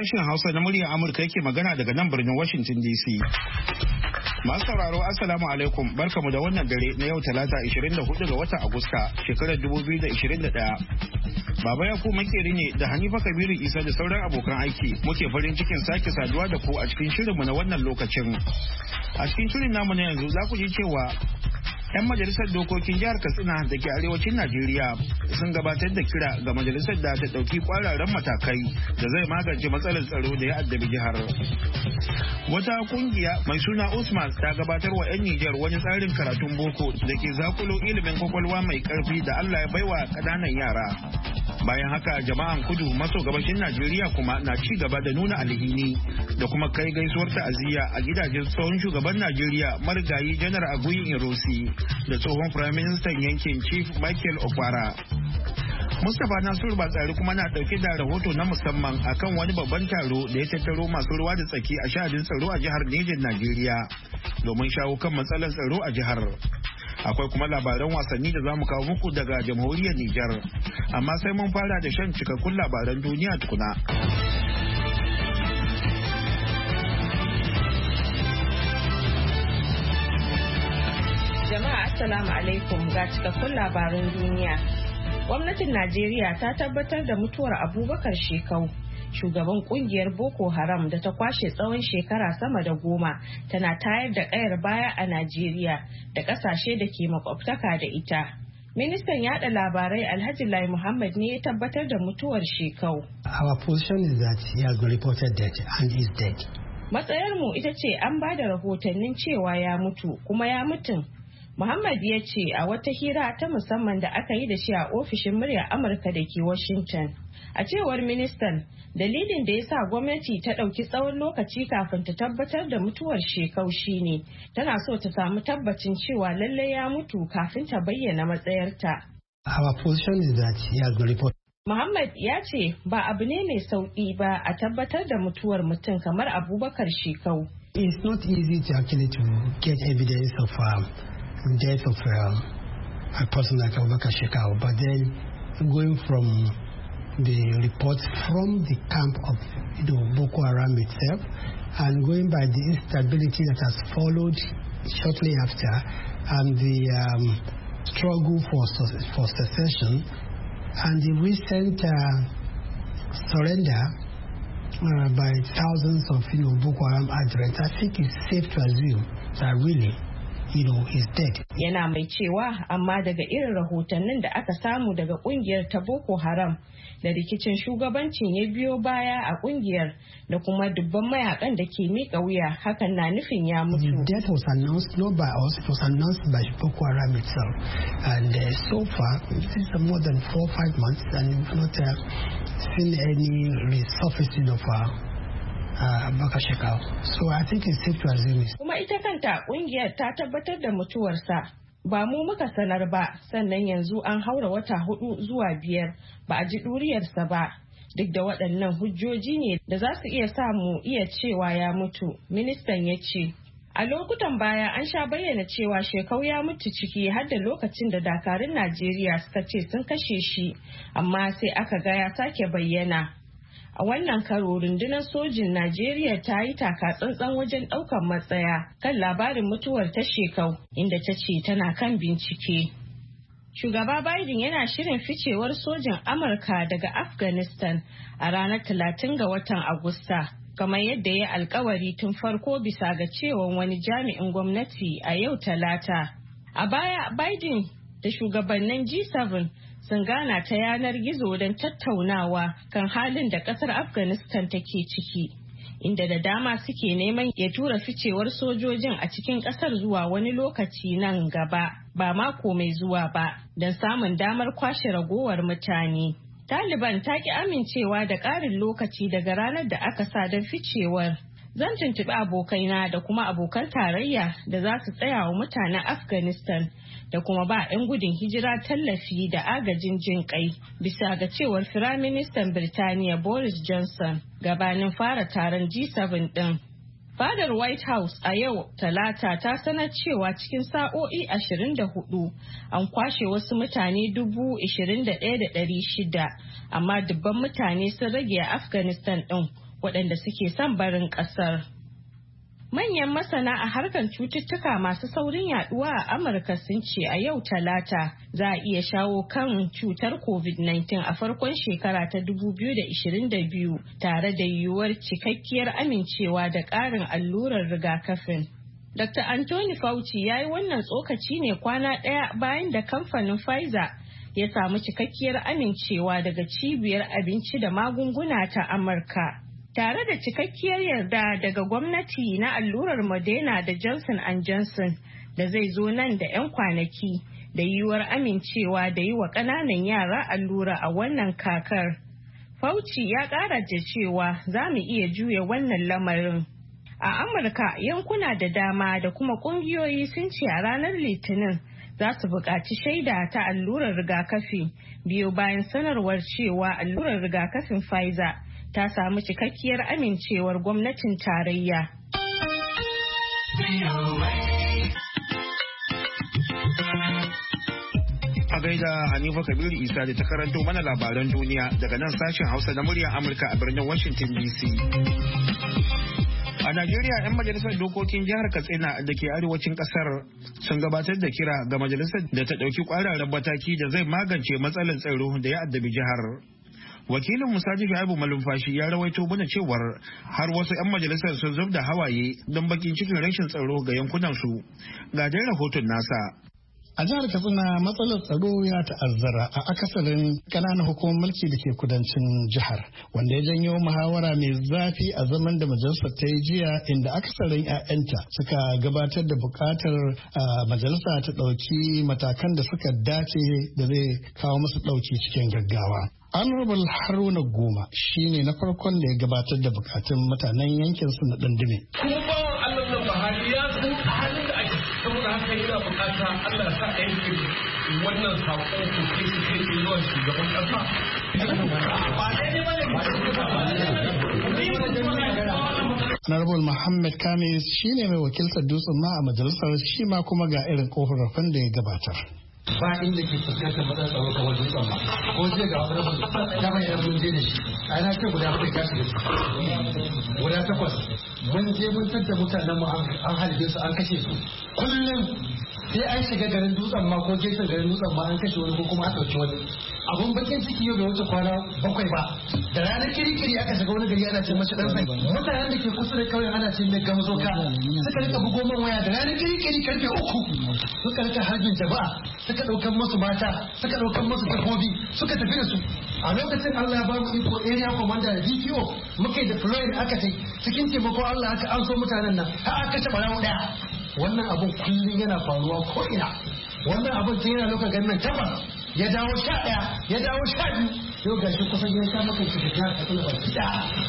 Sashen Hausa na muryar Amurka yake magana daga nan birnin Washington DC. Masu sauraro Assalamu alaikum, barkamu da wannan dare na yau Talata 24 ga watan Agusta shekarar 2021. Baba Yakubu makeri ne da Hanifa Kabiru Isa da sauran abokan aiki muke farin cikin sake saduwa da ku a cikin shirinmu na wannan lokacin. A cikin shirin namu na yanzu za ku ji cewa 'yan majalisar dokokin jihar Katsina da ke arewacin Najeriya sun gabatar da kira ga majalisar da ta ɗauki kwararren matakai da zai magance matsalar tsaro da ya addabi jihar. Wata kungiya mai suna Usman ta gabatar wa 'yan Nijar wani tsarin karatun boko da ke zakulo ilimin kwakwalwa mai karfi da Allah ya baiwa ƙananan yara. Bayan haka jama'an kudu maso gabashin Najeriya kuma na ci gaba da nuna alhini da kuma kai gaisuwar ta'aziyya a gidajen tsohon shugaban Najeriya marigayi Janar Aguiyi Ironsi da tsohon firaministan yankin Chief Michael Okpara. Mustapha Nasiru Batsari kuma na dauke da rahoto na musamman akan wani babban taro da ya tattaro masu ruwa da tsaki a sha'anin tsaro a jihar Nijar Najeriya domin shawo kan matsalar tsaro a jihar. Akwai kuma labaran wasanni da za mu kawo muku daga jamhuriyar Nijar. Amma sai mun fara da shan cikakkun labaran duniya tukuna. Jama'a Assalamu alaikum ga cikakkun labaran duniya. Gwamnatin Najeriya ta tabbatar da mutuwar Abubakar Shekau, shugaban kungiyar Boko Haram da ta kwashe tsawon shekara sama da 10 tana tayar da kayar baya a Najeriya da kasashe da ke makwabtaka da ita. Ministan yada labarai Alhaji Lai Muhammad ne ya tabbatar da mutuwar Shekau. Our position is that he has been reported dead and is dead. Matsayarmu ita ce an ba da rahotannin cewa ya mutu kuma ya mutun. Muhammad ya ce a wata hira ta musamman da aka yi da shi a ofishin muryar Amurka da ke Washington. A cewar ministan, dalilin da ya sa gwamnati ta ɗauki tsawon lokaci kafin ta tabbatar da mutuwar Shekau shine tana so ta samu tabbacin cewa lallai ya mutu kafin ta bayyana matsayarta. Our position is that he has been reported. Muhammad ya ce ba abu ne mai sauƙi ba a tabbatar da mutuwar mutum kamar Abubakar Shekau. It's not easy to actually to get evidence of death of a person like Abubakar Shekau, but then going from the reports from the camp of Boko Haram itself and going by the instability that has followed shortly after and the struggle for secession and the recent surrender by thousands of Boko Haram adherents, I think it's safe to assume that really he's dead. Yana mai cewa amma daga irin rahotannin da aka samu daga kungiyar ta Boko Haram da rikicin shugabancin ya biyo baya a kungiyar da kuma dubban mayakan da ke miƙa wuya hakan na nufin ya mutu. The death was announced not by us, it was announced by Boko Haram itself. And so far, this is more than 4 or 5 months and we've not seen any resurfacing of Abubakar Shekau. So I think it's safe to assume it. Kuma ita kanta kungiyar ta tabbatar da mutuwarsa. Ba mu muka sanar ba, sannan yanzu an haura wata 4 zuwa 5 ba a ji ɗuriyarsa ba. Duk da waɗannan hujjoji ne da za su iya sa mu iya cewa ya mutu, ministan ya ce. A lokutan baya an sha bayyana cewa Shekau ya mutu ciki har da lokacin da dakarun Najeriya suka ce sun kashe shi, amma sai aka ga ya sake bayyana. A wannan karo rundunar sojin Najeriya ta yi taka tsantsan wajen ɗaukar matsaya kan labarin mutuwar ta Shekau inda ta ce tana kan bincike. Shugaba Biden yana shirin ficewar sojin Amurka daga Afghanistan a ranar 30 ga watan Agusta, kamar yadda ya alkawari tun farko bisa ga cewa wani jami'in gwamnati a yau Talata. A baya Biden da shugabannin G7 sun gana ta yanar gizo don tattaunawa kan halin da kasar Afghanistan take ciki, inda da dama suke neman ya tura ficewar sojojin a cikin kasar zuwa wani lokaci nan gaba, ba mako mai zuwa ba, don samun damar kwashe ragowar mutane. Taliban ta ki amincewa da ƙarin lokaci daga ranar da aka sa don ficewar. Zan tuntuɓi abokaina da kuma abokan tarayya da za su tsaya wa mutanen Afghanistan da kuma ba 'yan gudun hijira tallafi da agajin jin kai, bisa ga cewar Firaministan Birtaniya Boris Johnson gabanin fara taron G7 ɗin. Fadar White House a yau Talata ta sanar cewa cikin sa'o'i 24 an kwashe wasu mutane 21,600, amma dubban mutane sun rage a Afghanistan ɗin waɗanda suke son barin ƙasar. Manyan masana a harkar cututtuka masu saurin yaduwa a Amurka sun ce a yau Talata za a iya shawo kan cutar COVID-19 a farkon shekara ta 2022 tare da yiwuwar cikakkiyar amincewa da ƙarin allurar rigakafin. Dr. Anthony Fauci ya yi wannan tsokaci ne kwana ɗaya bayan da kamfanin Pfizer ya samu cikakkiyar amincewa daga cibiyar abinci da magunguna ta Amurka. Tare da cikakkiyar yarda daga gwamnati na allurar Moderna da Johnson & Johnson da zai zo nan da 'yan kwanaki da yiwuwar amincewa da yi wa ƙananan yara allura a wannan kakar. Fauci ya ƙara da cewa za mu iya juya wannan lamarin. A Amurka, yankuna da dama da kuma ƙungiyoyi sun ce a ranar Litinin za su buƙaci shaida ta allurar rigakafi biyo bayan sanarwar cewa allurar rigakafin Pfizer ta samu cikakkiyar amincewar gwamnatin tarayya. A gaida Hanifa Kabiru Isa da ta karanto mana labaran duniya daga nan sashen Hausa na muryar Amurka a birnin Washington DC. A Najeriya, 'yan majalisar dokokin jihar Katsina da ke arewacin kasar sun gabatar da kira ga majalisar da ta ɗauki ƙwararren mataki da zai magance matsalar tsaro da ya addabi jihar. Wakilin Musaji Shu'aibu Malumfashi ya rawaito mana cewar har wasu 'yan majalisar sun zub da hawaye don bakin cikin rashin tsaro ga yankunansu. Ga dai rahoton nasa. A jihar Katsina matsalar tsaro ya ta'azzara a akasarin ƙananan hukumar mulki da ke kudancin jihar, wanda ya janyo muhawara mai zafi a zaman da majalisar ta yi jiya, inda akasarin 'ya'yanta suka gabatar da buƙatar majalisa ta ɗauki matakan da suka dace da zai kawo musu ɗauki cikin gaggawa. Honorable Haruna Goma shine na farkon da ya gabatar da bukatun mutanen yankin su na Dandume. Kuma bawan Allah na Buhari ya san halin da ake, saboda haka yana bukata Allah ya sa a yankin wannan sako ko kai su kai zuwa shugaban kasa. Honorable Muhammad Kamis shine mai wakiltar Dutsen ma a majalisar, shi ma kuma ga irin korafin da ya gabatar. Ba inda ke fuskantar matsalar tsaro kamar dutsen ba ko je ga wani ta bayyana mun je da shi a yana ce guda hudu kashi da su guda 8 mun je mun tadda mutanen mu an halbe su an kashe su kullum sai an shiga garin dutsen ma ko gefen garin dutsen ma an kashe wani ko kuma an ɗauki wani abun bakin ciki yau bai wuce kwana 7 ba da ranar kirikiri aka shiga wani gari ana ce mashi dan sai mutanen da ke kusa da kauyen ana ce mai gamzoka suka rika bugo man waya da ranar kirikiri karfe 3 suka rika harbin jama'a suka ɗaukan masu mata suka ɗaukan masu dabbobi suka tafi da su a lokacin Allah ba mu iko area commander da DPO muka yi da Floyd aka tai cikin taimako Allah aka an so mutanen nan har aka kashe barawo daya wannan abun kullum yana faruwa ko ina wannan abun tun yana lokacin ganin tabbas ya dawo 11 ya dawo 12 yau gashi kusan ya sa maka shi da ta kula ba gida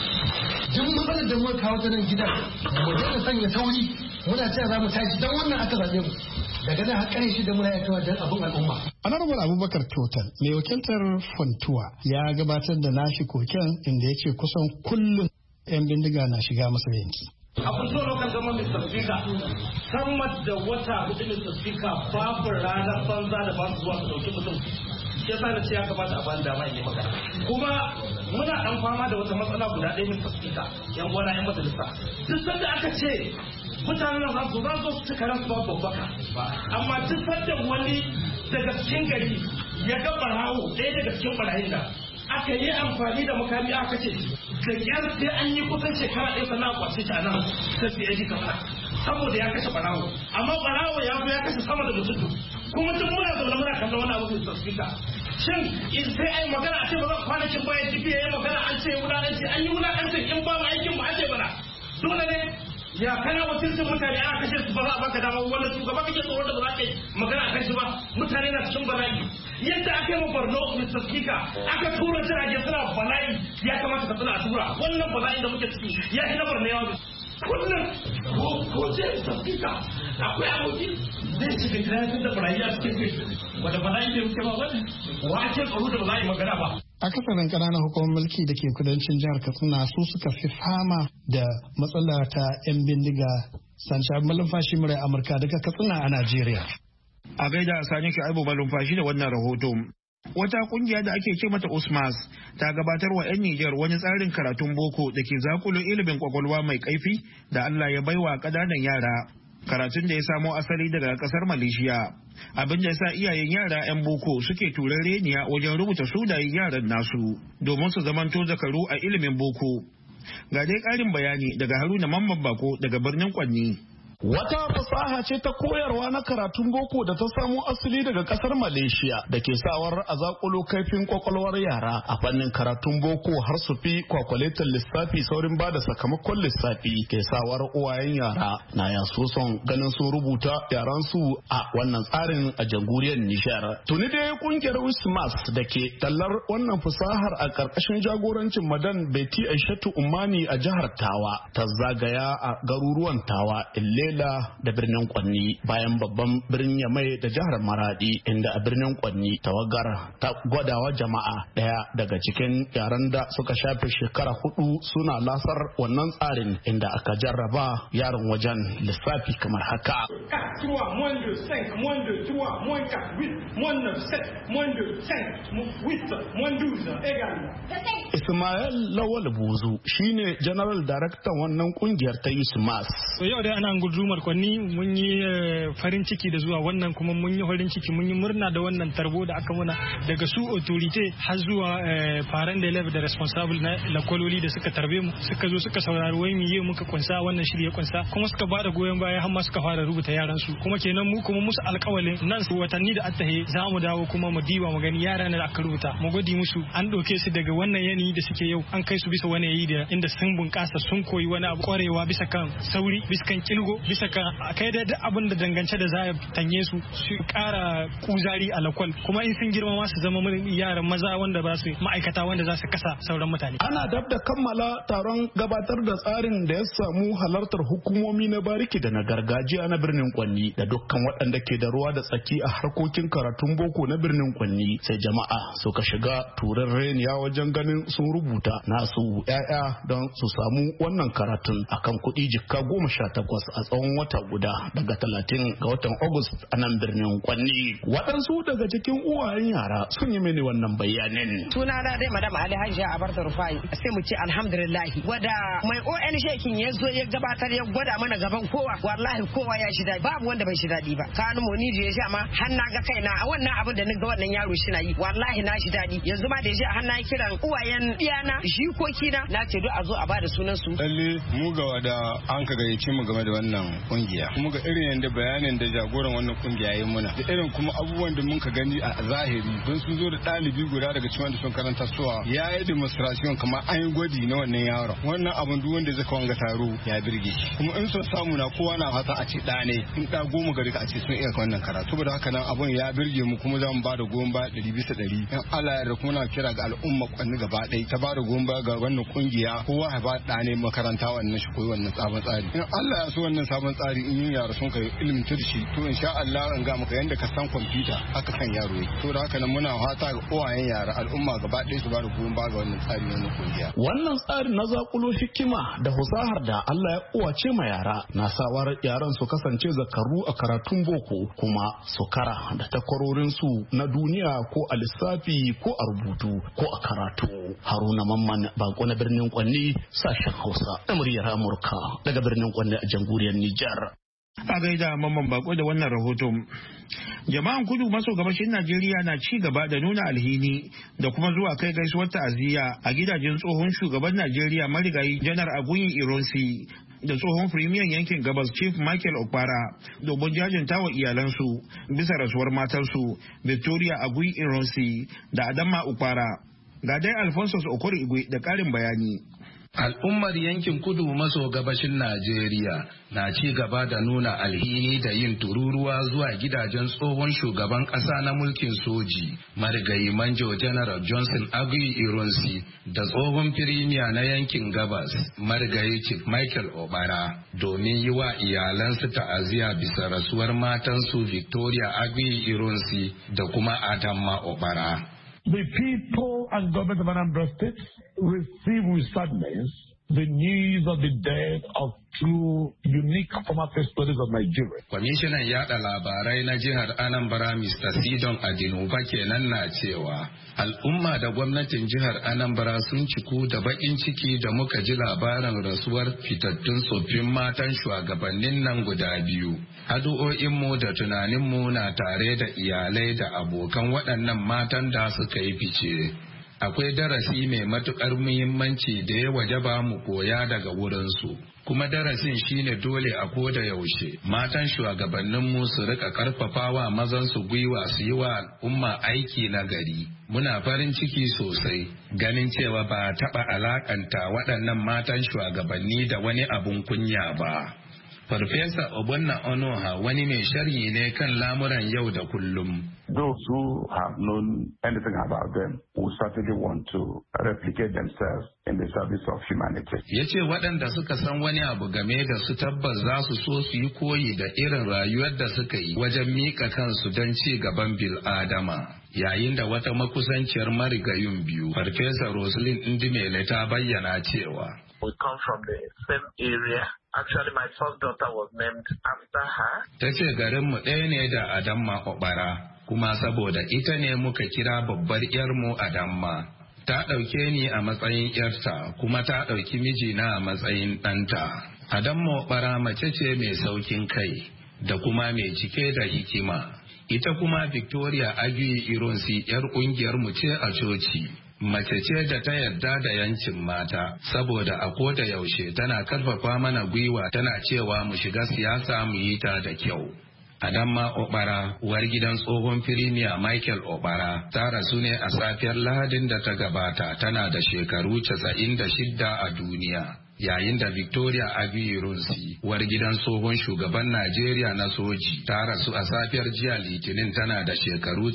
duk matsalar da muka kawo ta nan gidan mu da sanya sauri muna cewa za mu tashi dan wannan aka zabe mu daga nan har shi da muna yawa don abin al'umma. Honorable Abubakar Total mai wakiltar Funtuwa ya gabatar da nashi koken inda ya ce kusan kullum 'yan bindiga na shiga masa yanki. Abin so lokacin zama Mr. Speaker, sama da wata hudu Mr. Speaker babu ranar banza da ba su zuwa su ɗauki mutum. Ya sa da ce ya kamata a bani dama in yi magana. Kuma muna ɗan fama da wata matsala guda ɗaya Mr. Speaker, 'yan uwana 'yan majalisa. Duk sanda aka ce mutanen nan za su ci karan su babu babbaka amma duk sanda wani daga cikin gari ya ga barawo ɗaya daga cikin barayin da aka yi amfani da makami aka ce da kyar sai an yi kusan shekara ɗaya sannan a kwace shi a nan sai ya ji kamar saboda ya kashe barawo amma barawo ya zo ya kashe sama da mutum kuma tun muna zaune muna kallon wani abu mai tafsika shin sai ai magana a ce ba za kwanakin bayan jibi ya yi magana an ce wulaƙanci an yi wulaƙancin in ba mu aikin mu aje bana dole ne ya kana wakilcin mutane aka kashe su ba za a baka dama wanda shugaba kake tsoron da ba za ka yi magana a kan shi ba mutane na cikin bala'i yadda aka yi wa Borno Mr. Speaker aka tura jirage suna bala'i ya kamata ka tuna a tura wannan bala'in da muke ciki ya shi na Borno yawa kullum ko ce Mr. Speaker akwai aboki zai shiga tunanin da bala'i a cikin wanda bala'i bai wuce ba wani wa ake tsoro da ba za a yi magana ba. Akasarin ƙananan hukumar mulki da ke kudancin jihar Katsina su suka fi fama da matsala ta 'yan bindiga. Sani Malumfashi murai Amurka daga Katsina a Najeriya. A gaida Sani Shu'aibu Malumfashi da wannan rahoto. Wata kungiya da ake ce mata USMAS ta gabatar wa 'yan Nijar wani tsarin karatun boko da ke zakulo ilimin kwakwalwa mai kaifi da Allah ya baiwa ƙananan yara. Karatun da ya samo asali daga ƙasar Malaysia. Abin da ya sa iyayen yara 'yan boko suke turareniya wajen rubuta sunayen yaran nasu domin su zamanto zakaru a ilimin boko. Ga dai ƙarin bayani daga Haruna Mamman Bako daga birnin Kwanni. Wata fasaha ce ta koyarwa na karatun boko da ta samo asali daga kasar Malaysia da ke sawar a zakulo kaifin kwakwalwar yara a fannin karatun boko har su fi kwakwaletar lissafi saurin ba da sakamakon lissafi ke sawar uwayen yara na yaso son ganin sun rubuta yaran su a wannan tsarin a jamhuriyar Nijar. Tuni dai kungiyar Wismas da ke tallar wannan fasahar a karkashin jagorancin Madan Beti Aishatu Umani a jihar Tawa ta zagaya a garuruwan Tawa da birnin Kwanni bayan babban birnin Yamai da jihar Maradi inda a birnin Kwanni tawagar ta gwadawa jama'a daya daga cikin yaran da suka shafe shekara 4 suna lasar wannan tsarin inda aka jarraba yaron wajen lissafi kamar haka. Ismail Lawal Buzu shine General Director wannan kungiyar ta USMAS. Yau dai ana gudumar Kwanni mun yi farin ciki da zuwa wannan kuma mun yi farin ciki mun yi murna da wannan tarbo da aka muna daga su authority har zuwa faran da level da responsible na lakololi da suka tarbe mu suka zo suka saurari wai mu yi muka kunsa wannan shirye kunsa kuma suka ba da goyon baya har ma suka fara rubuta yaran su kuma kenan mu kuma musu alƙawalin nan su watanni da attahe za mu dawo kuma mu diba mu gani yaran da aka rubuta mu godi musu an doke su daga wannan yanayi da suke yau an kai su bisa wani yayi da inda sun bunkasa sun koyi wani abu kwarewa bisa kan sauri bisa kan kilgo bisa kan kai da abin da dangance da za a tanye su kara kuzari a lakwal kuma in sun girma su zama yaran maza wanda ba su ma'aikata wanda za su kasa sauran mutane. Ana dab da kammala taron gabatar da tsarin da ya samu halartar hukumomi na bariki da na gargajiya na birnin Kwanni da dukkan waɗanda ke da ruwa da tsaki a harkokin karatun boko na birnin Kwanni sai jama'a suka shiga turar reniya wajen ganin sun rubuta nasu 'ya'ya don su samu wannan karatun akan kuɗi jikka 18 a tsawon wata guda daga 30 ga watan August a nan birnin Kwanni. Waɗansu daga cikin uwayen yara sun yi mini wannan bayanin. Suna na dai Madam Ali Hajja Abarta Rufai sai mu ce alhamdulillah wada mai ONG kin ya zo ya gabatar ya gwada mana gaban kowa wallahi kowa ya shi daɗi babu wanda bai shi daɗi ba. Kanu mu ni da ya sha ma har na ga kaina a wannan abin da ga wannan yaro shi na yi wallahi na shi daɗi yanzu ma da ya sha har na kiran uwayen iyana jikoki na ce duk a zo a bada sunan su. Lalle mu ga wada an ka gayyace mu game da wannan kungiya kuma ga irin yanda bayanin da jagoran wannan kungiya yayin muna da irin kuma abubuwan da mun ka gani a zahiri don sun zo da ɗalibi guda daga cikin wanda sun karanta suwa ya yi demonstration kamar an yi gwaji na wannan yaron wannan abin duk wanda zai wanga taro ya birge shi kuma in sun samu na kowa na fata a ce ɗa ne in ɗa 10 gari ka a ce sun iya wannan karatu saboda haka nan abun ya birge mu kuma za mu ba da goyon baya 100% in Allah ya yarda kuma na kira ga al'umma Kwanni gaba ɗaya ta ba da goyon baya ga wannan kungiya kowa ya ba ɗa ne makaranta wannan shi koyi wannan sabon tsari in Allah ya so wannan sabon tsari in yin yara sun kai ilimin turshi to insha Allah an ga maka yanda ka san kwamfuta haka kan yaro yake to da haka nan muna fata ga uwayen yara al'umma gaba ɗaya su ba da goyon baya ga wannan tsari na kungiya wannan tsarin na zakulo hikima da husahar da Allah ya uwace ma yara na sawar yaran su kasance zakaru a karatun boko kuma su kara da takwarorin su na duniya ko a lissafi ko a rubutu ko a karatu. Haruna Mamman Bako na birnin Kwanni sashen Hausa na muryar Amurka daga birnin Kwanni a jamhuriyar Nijar. A gaida Mamman Bako da wannan rahoton. Jama'an kudu maso gabashin Najeriya na ci gaba da nuna alhini da kuma zuwa kai gaisuwar ta'aziyya a gidajen tsohon shugaban Najeriya marigayi Janar Aguiyi Ironsi da tsohon firimiyan yankin gabas Chief Michael Okpara domin jajinta wa iyalansu bisa rasuwar matarsu Victoria Aguiyi Ironsi da Adama Okpara. Ga dai Alphonsus Okoro Igwe da ƙarin bayani. Al'ummar yankin kudu maso gabashin Najeriya na ci gaba da nuna alhini da yin tururuwa zuwa gidajen tsohon shugaban ƙasa na mulkin soji, marigayi Manjo General Johnson Aguiyi Ironsi da tsohon firimiya na yankin gabas, marigayi Chief Michael Okpara, domin yi wa iyalansu ta'aziyya bisa rasuwar matansu Victoria Aguiyi Ironsi da kuma Adama Okpara. The people and government of Anambra State receive with sadness the news of the death of two unique former first ladies of Nigeria. Kwamishinan yada labarai na jihar Anambra Mr. Sidon Adinuba kenan na cewa al'umma da gwamnatin jihar Anambra sun ciku da bakin ciki da muka ji labarin rasuwar fitattun tsoffin matan shugabannin nan guda biyu. Addu'o'inmu da tunaninmu na tare da iyalai da abokan waɗannan matan da suka yi fice. Akwai darasi mai matukar muhimmanci da ya wajaba mu koya daga wurinsu. Kuma darasin shine dole a koda yaushe matan shugabanninmu su rika karfafawa mazan su gwiwa su yi wa al'umma aiki na gari. Muna farin ciki sosai ganin cewa ba a taɓa alakanta waɗannan matan shugabanni da wani abun kunya ba. Farfesa Obonna Onoha wani mai sharhi ne kan lamuran yau da kullum. Those who have known anything about them will certainly want to replicate themselves in the service of humanity. Ya ce waɗanda suka san wani abu game da su tabbas za su so su yi koyi da irin rayuwar da suka yi wajen miƙa kansu don ci gaban bil'adama. Yayin da wata makusanciyar marigayun biyu, Farfesa Roslyn Ndimele ta bayyana cewa. We come from the same area. Actually, my first daughter was named after her. Ta ce garinmu ɗaya ne da Adamma Obara, kuma saboda ita ne muka kira babbar ‘yarmu Adamma. Ta ɗauke ni a matsayin ‘yarta, kuma ta ɗauki mijina a matsayin ɗanta. Adamma Obara mace ce mai saukin kai, da kuma mai cike da hikima. Ita kuma Victoria Aguiyi Ironsi ‘yar ƙungiyarmu ce a coci. Mace ce da ta yarda da yancin mata, saboda a koda yaushe tana karfafa mana gwiwa tana cewa mu shiga siyasa mu yi ta da kyau. Adamma Obara, uwar gidan tsohon firimiya Michael Obara, ta rasu ne a safiyar Lahadin da ta gabata tana da shekaru 96 a duniya. Yayin da Victoria Aguiyi Ironsi, uwar gidan tsohon shugaban Najeriya na soji, ta rasu a safiyar jiya Litinin tana da shekaru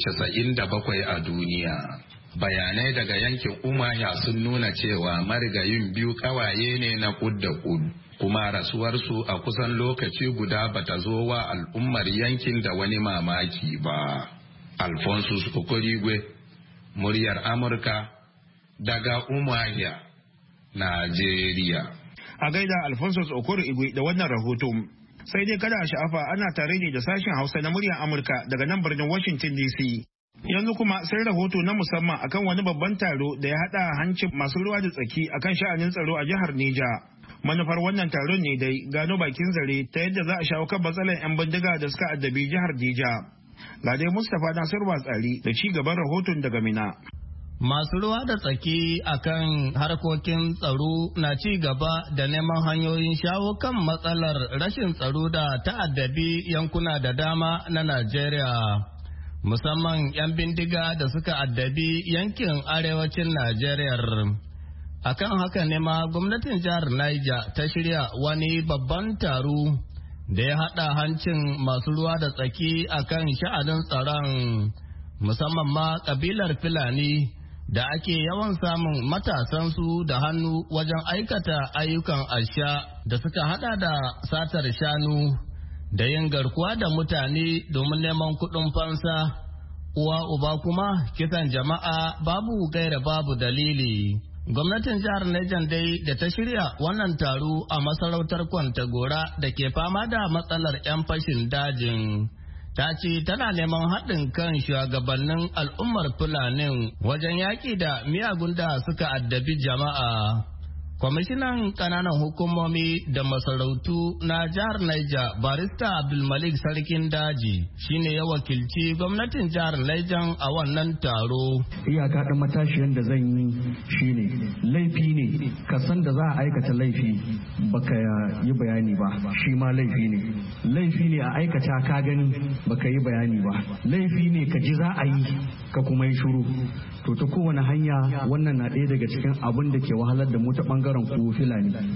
97 a duniya. Bayanai daga yankin Umuahia sun nuna cewa marigayin biyu kawaye ne na kud da kud, kuma rasuwarsu a kusan lokaci guda bata zo wa al'ummar yankin da wani mamaki ba. Alphonsus Okorigwe, muryar Amurka, daga Umuahia, Najeriya. A gaida Alphonsus Okorigwe da wannan rahoto. Sai dai kada a sha'afa ana tare ne da sashen Hausa na muryar Amurka daga nan birnin Washington DC. Yanzu kuma sai rahoto na musamman akan wani babban taro da ya haɗa hancin masu ruwa da tsaki akan sha'anin tsaro a jihar Neja. Manufar wannan taron ne dai gano bakin zare ta yadda za a shawo kan matsalar 'yan bindiga da suka addabi jihar Neja. Ga dai Mustapha Nasir Batsari da ci gaban rahoton daga Mina. Masu ruwa da tsaki akan harkokin tsaro na ci gaba da neman hanyoyin shawo kan matsalar rashin tsaro da ta'addabi yankuna da dama na Najeriya. Musamman 'yan bindiga da suka addabi yankin arewacin Najeriya. Akan haka ne ma gwamnatin jihar Niger ta shirya wani babban taro da ya haɗa hancin masu ruwa da tsaki akan sha'anin tsaron, musamman ma ƙabilar Fulani da ake yawan samun matasansu da hannu wajen aikata ayyukan asha da suka haɗa da satar shanu. Da yin garkuwa da mutane domin neman kuɗin fansa, uwa uba kuma kisan jama'a babu gaira babu dalili. Gwamnatin jihar Niger dai da ta shirya wannan taro a masarautar Kwantagora da ke fama da matsalar 'yan fashin dajin, ta ce tana neman haɗin kan shugabannin al'ummar Fulanin wajen yaƙi da miyagun da suka addabi jama'a. Kwamishinan ƙananan hukumomi da masarautu na jihar Niger Barista Abdulmalik Sarkin Daji shine ya wakilci gwamnatin jihar Niger a wannan taro. Iyaka ɗan matashiyan da zan yi shine laifi ne ka san da za a aikata laifi baka yi bayani ba, shi ma laifi ne. Laifi ne a aikata ka gani baka yi bayani ba. Laifi ne ka ji za a yi ka kuma yi shuru. To ta kowane hanya wannan na ɗaya daga cikin abin da ke wahalar da mu ta ɓangaren ku Fulani.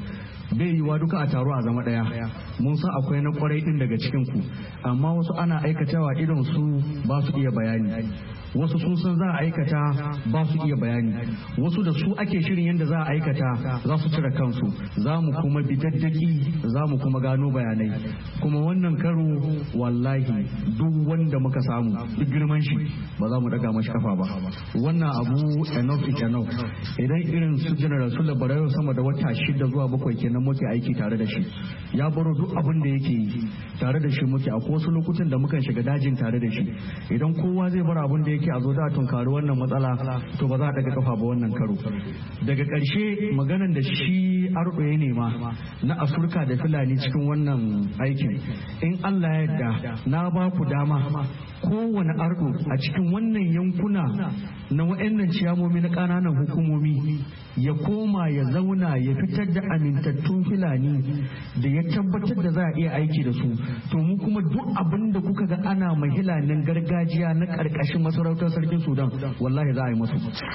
bai yiwa duka a taro a zama daya. Mun san akwai na kwarai din daga cikin ku, amma wasu ana aikatawa irin su ba su iya bayani, wasu sun san za a aikata ba su iya bayani, wasu da su ake shirin yadda za a aikata za su cire kansu. Za mu kuma bi daddaki, za mu kuma gano bayanai. Kuma wannan karo wallahi duk wanda muka samu duk girman shi ba za mu daga mashi kafa ba. Wannan abu enough is enough. Idan irin su general su labarayo sama da wata 6 zuwa 7 kenan muke aiki tare da shi, ya baro duk abin da yake yi tare da shi muke. Akwai wasu lokutan da mukan shiga dajin tare da shi. Idan kowa zai bar abin da yake a zo da tunkari wannan matsala, to ba za a daga kafa ba wannan karo. Daga ƙarshe maganan da shi arɗo ya nema na Afirka da Fulani cikin wannan aikin, in Allah ya yarda na ba ku dama kowane arɗo a cikin wannan yankuna na wa'annan ciyamomi na ƙananan hukumomi ya koma ya zauna ya fitar da amintattun Fulani da ya tabbatar da za a iya aiki da su. To mu kuma duk abin da kuka ga ana mahilanin gargajiya na ƙarƙashin masarautar sarkin Sudan, wallahi za a yi masu.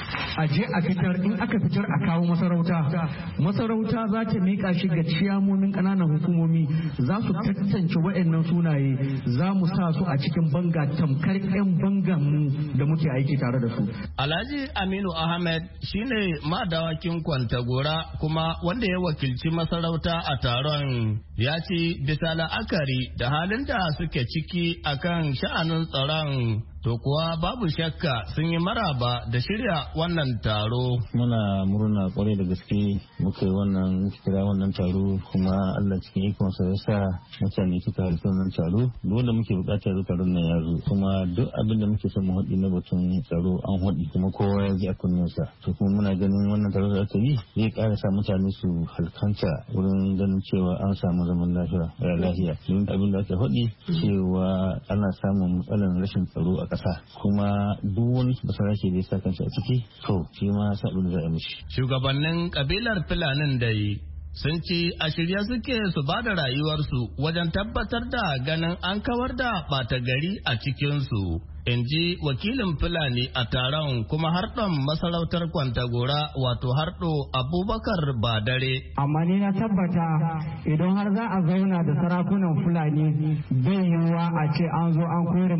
A je a fitar, in aka fitar a kawo masarauta, masarauta za ta miƙa shi ga ciyamomin ƙananan hukumomi, za su tantance wa'annan sunaye, za mu sa su a cikin banga tamkar 'yan bangan mu da muke aiki tare da su. Alhaji Aminu Ahmed shine madawakin Kwantagora kuma wanda ya wakilci masarauta a taron, ya ce bisa la'akari da halin da suke ciki akan sha'anin tsaron, to kuwa babu shakka sun yi maraba da shirya wannan taro. Muna murna kwarai da gaske muka kira wannan taro, kuma Allah cikin ikonsa ya sa mutane suka halarci wannan taro. Dole muke bukatar taron nan ya zo, kuma duk abin da muke son mu haɗi na batun tsaro an haɗi, kuma kowa ya ji a kunninsa. To kuma muna ganin wannan taro da aka yi zai ƙara sa mutane su halkanta wurin ganin cewa an samu zaman lafiya. Don abin da aka haɗi cewa ana samun matsalar rashin tsaro a ƙasa, kuma duk wani basarake da ya sa kansa a ciki, to shi ma sa abin da za a mishi. Shugabannin kabilar Fulanin dai sun ce a shirye suke su ba da rayuwarsu wajen tabbatar da ganin an kawar da ɓata gari a cikinsu. In ji wakilin Fulani a taron kuma harɗon masarautar Kwantagora wato harɗo Abubakar Badare. Amma ni na tabbata idan har za a zauna da sarakunan Fulani bai yiwuwa a ce an zo an kore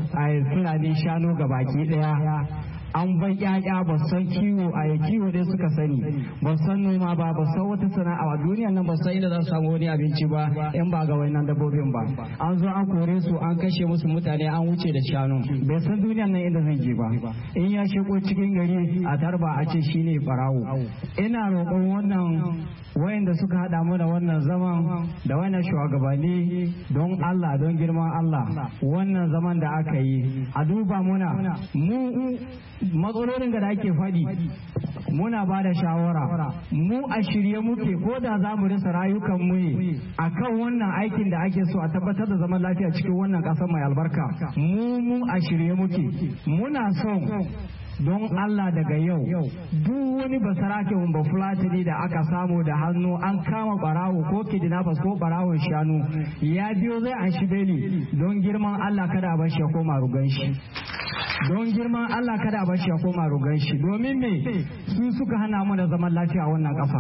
Fulani shanu gabaki ɗaya. An bai ƴaƴa ba san kiwo a kiwo dai suka sani, ba san noma ba, ba san wata sana'a a duniya nan, ba san inda za su samu wani abinci ba in ba ga wannan dabbobin ba. An zo an kore su, an kashe musu mutane, an wuce da shanu, bai san duniyan nan inda zai je ba. In ya shigo cikin gari a tarba a ce shine barawo. Ina roƙon wannan wayanda suka haɗa mu da wannan zaman da wannan shugabanni, don Allah, don girman Allah, wannan zaman da aka yi a duba muna mu matsalolin da ake faɗi, muna ba da shawara, mu a shirye muke ko da za mu rasa rayukan mu ne akan wannan aikin da ake so a tabbatar da zaman lafiya cikin wannan ƙasar mai albarka. Mu a shirye muke, muna son don Allah daga yau duk wani basarake ba fulatani da aka samu da hannu an kama barawo ko kidnappers ko barawon shanu ya biyo zai an shi beli, don girman Allah kada a bar shi ya koma rugan shi. Don girman Allah kada a bar shi ya koma rugan shi. Domin me su suka hana mu da zaman lafiya wannan kafa,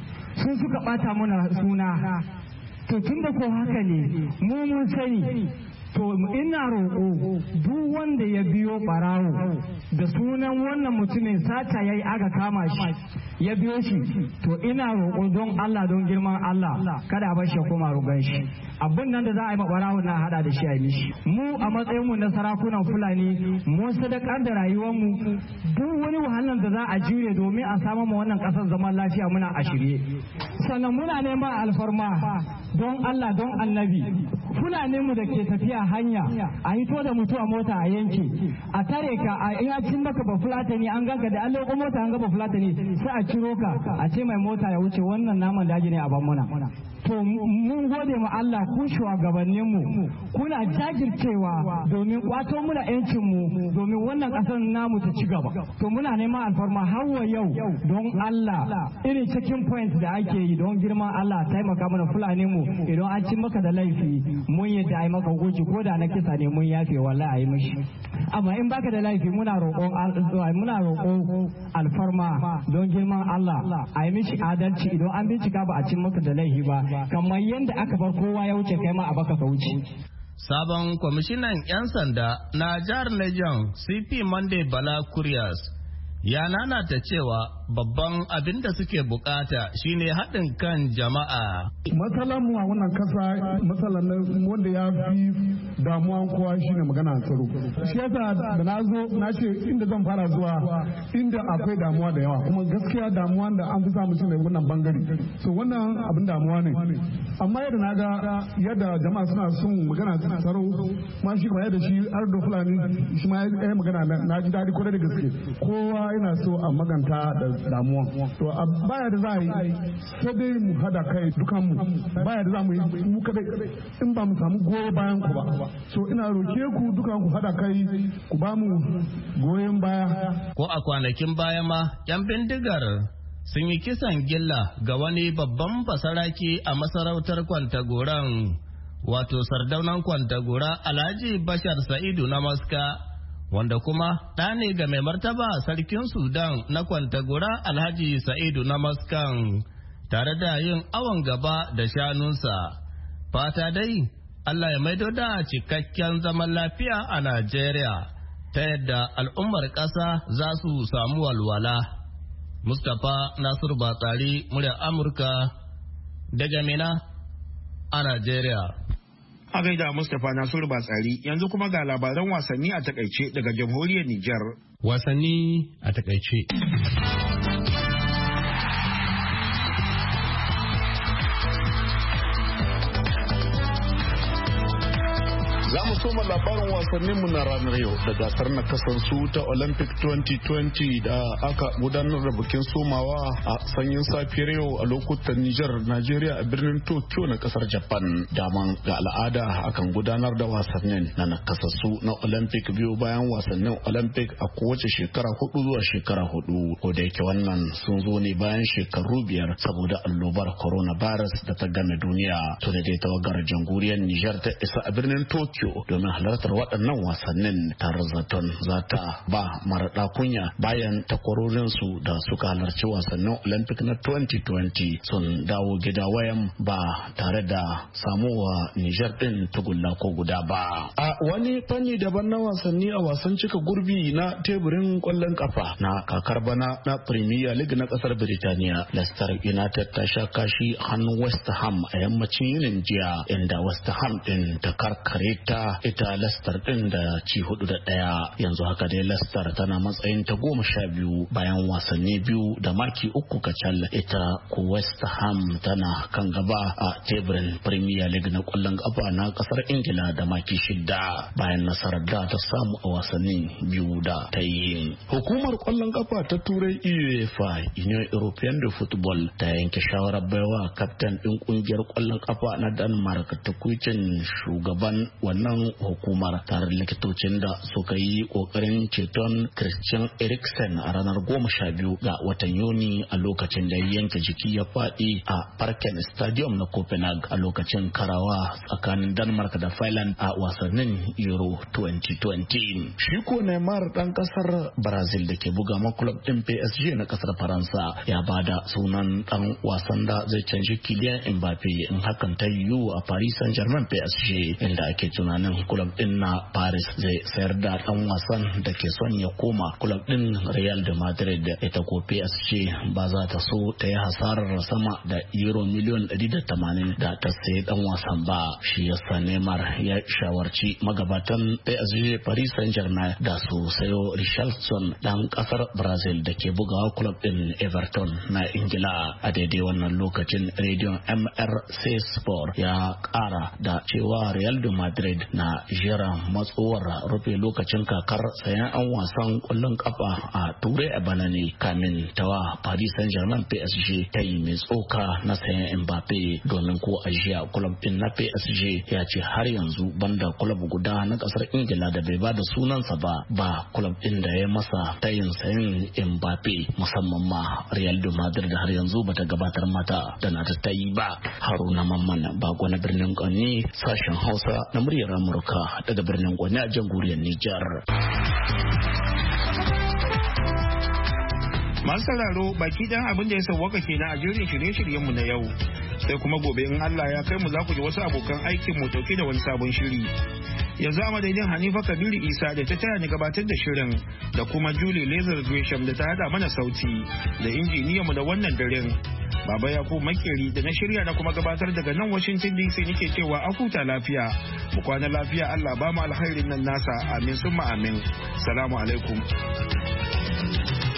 su suka bata mana suna. To tunda ko haka ne mu mun sani, to ina roƙo duk wanda ya biyo barawo da sunan wannan mutumin sata yayi aka kama shi ya biyo shi, to ina roƙo don Allah, don girman Allah kada a bar shi koma rugan shi. Abin nan da za a yi ma barawo na hada da shi a mishi. Mu a matsayin mu na sarakunan Fulani mun sadakar da rayuwar mu, duk wani wahalar da za a jure domin a samu ma wannan ƙasar zaman lafiya muna a shirye. Sannan muna neman alfarma don Allah, don Annabi, Fulani mu da ke tafiya hanya a hito da mutu a mota a yanke, a tare ka a ina cin baka ba fulatani, an ganka da an leko mota an ga ba fulatani sai a ciro ka a ce mai mota ya wuce, wannan naman daji ne a ban muna. to mun gode ma Allah ku shugabanninmu kuna jajircewa domin kwato muna yancin mu domin wannan kasar namu ta ci gaba. To muna neman alfarma hawa yau don Allah irin checking point da ake yi don girman Allah taimaka mana Fulani mu idan an ci maka da laifi mun yadda ai maka hukunci ko da na kisa ne mun yafe wallahi ai mishi. Amma in baka da laifi muna roƙon alfarma don girman Allah ai mishi adalci idan an bincika ba a cin maka da laifi ba kamar yadda aka bar kowa ya wuce kai ma a baka ka wuce. Sabon kwamishinan 'yan sanda na jihar Niger CP Monday Bala Curious ya nanata cewa babban abin da suke bukata shine haɗin kan jama'a. Matsalar mu a wannan kasa matsalar wanda ya fi damuwa kowa shine magana tsaro. Shi yasa da na zo na ce inda zan fara zuwa inda akwai damuwa da yawa kuma gaskiya damuwa da an fi samu shine wannan bangare. So wannan abin damuwa ne. Amma yadda na ga yadda jama'a suna son magana tsaro ma shi kuma yadda shi Ardo Fulani shi ma ya magana na ji daɗi kwarai da gaske. Kowa yana so a maganta da damuwa to a baya da za a yi sai dai mu hada kai dukan mu baya da za mu yi mu kadai in ba mu samu goyon bayan ku ba so ina roke ku dukan ku hada kai ku ba mu goyon baya. Ko a kwanakin baya ma yan bindigar sun yi kisan gilla ga wani babban basaraki a masarautar Kwantagoran wato Sardaunan Kwantagora Alhaji Bashar Sa'idu na Maska, wanda kuma ɗa ne ga mai martaba sarkin Sudan na Kwantagora Alhaji Sa'idu na Maskan, tare da yin awon gaba da shanunsa. Fata dai Allah ya maido da cikakken zaman lafiya a Najeriya ta yadda al'ummar ƙasa za su samu walwala. Mustapha Nasiru Batsari, muryar Amurka daga Mina a Najeriya. A gaida Mustapha Nasiru Batsari, yanzu kuma ga labaran wasanni a takaice daga jamhuriyar Nijar. Wasanni a takaice. Za mu soma labarin wasanninmu na ranar yau da gasar na kasansu ta Olympic 2020 da aka gudanar da bikin somawa a sanyin safiyar yau a lokutan Nijar, Najeriya a birnin Tokyo na kasar Japan. Daman ga al'ada akan gudanar da wasannin na nakasassu na Olympic biyu bayan wasannin Olympic a kowace shekara 4 zuwa shekara 4. Ko da yake wannan sun zo ne bayan shekaru 5 saboda allobar coronavirus da ta game duniya. To da dai tawagar jamhuriyar Nijar ta isa a birnin Tokyo domin halartar waɗannan wasannin tare zaton za ta ba maraɗa kunya bayan takwarorinsu da suka halarci wasannin Olympic na 2020 sun dawo gida wayan ba tare da samuwa Nijar ɗin tugulla ko guda ba. A wani fanni daban na wasanni a wasan cika gurbi na teburin ƙwallon kafa na kakar bana na Premier League na ƙasar Birtaniya, Leicester United ta sha kashi hannun West Ham a yammacin yinin jiya, inda West Ham ɗin ta karkare ta ita Leicester din da ci 4-1. Yanzu haka dai Leicester tana matsayin ta 12 bayan wasanni biyu da maki 3 kacal. Ita ko West Ham tana kan gaba a teburin Premier League na kwallon kafa na kasar Ingila da maki 6 bayan nasarar da ta samu a wasanni biyu da ta yi. Hukumar kwallon kafa ta Turai UEFA, Union European de Football, ta yanke shawarar baiwa kaftan din kungiyar kwallon kafa na Denmark takwicin shugaban wannan hukumar tare da likitocin da suka yi kokarin ceton Christian Eriksen a ranar 12 ga watan Yuni a lokacin da yanke jiki ya faɗi a Parken Stadium na Copenhagen a lokacin karawa tsakanin Denmark da Finland a wasannin Euro 2020. Shi ko Neymar dan kasar Brazil da ke buga ma club din PSG na kasar Faransa ya bada sunan dan wasan da zai canji Kylian Mbappe in hakan ta yiwu a Paris Saint-Germain PSG, inda ake tunanin kulab din na Paris zai sayar da dan wasan da ke son ya koma kulab din Real de Madrid. Ita ko PSG ba za ta so ta yi hasarar sama da euro miliyon 180 da ta sayi dan wasan ba. Shi yasa Neymar ya shawarci magabatan PSG Paris Saint-Germain da su sayo Richarlison dan kasar Brazil da ke bugawa kulab din Everton na Ingila. A daidai wannan lokacin rediyon MRC Sport ya kara da cewa Real de Madrid Madrid na jiran matsowar rufe lokacin kakar sayan an wasan kwallon kafa a Turai a bana ne kamin tawa Paris Saint-Germain PSG ta yi mai tsoka na sayan Mbappe, domin ko ajiya club din na PSG ya ce har yanzu banda club guda na kasar Ingila da bai bada sunansa ba club din da ya masa tayin sayan Mbappe, musamman ma Real Madrid da har yanzu bata gabatar mata da na ta yi ba. Haruna Mamman Bago na birnin Kwanni, sashen Hausa na muryar Amurka daga birnin Kwanni a jamhuriyar Nijar. Masu sauraro baki dan abin da ya sauwaka kenan a jerin shirye-shiryenmu na yau. Sai kuma gobe in Allah ya kai mu za ku ji wasu abokan aikin mu dauke da wani sabon shiri. Yanzu a madadin Hanifa Kabiru Isa da ta taya ni gabatar da shirin, da kuma Julie Lazar Gresham da ta hada mana sauti, da injiniyanmu da wannan daren Baba Yakubu Makeri da na shirya na kuma gabatar daga nan Washington DC nake cewa a huta lafiya, mu kwana lafiya, Allah ba mu alkhairin nan nasa, amin summa amin. Salamu alaikum.